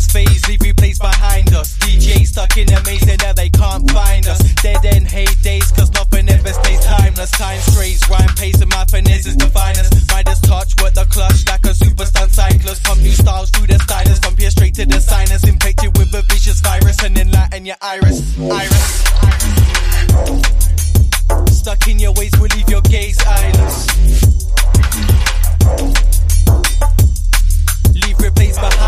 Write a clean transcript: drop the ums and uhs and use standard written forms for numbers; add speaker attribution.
Speaker 1: next phase, leave replays behind us. DJ stuck in a maze, and now they can't find us. Dead end heydays, cause nothing ever stays timeless. Time strays, rhyme pace, and my finesses define us. Riders touch with the clutch like a super stunt cyclist. Pump new styles through the stylus, pump you straight to the sinus. Infected with a vicious virus, and enlighten your iris. Stuck in your ways, will leave your gaze eyeless. Leave replays behind.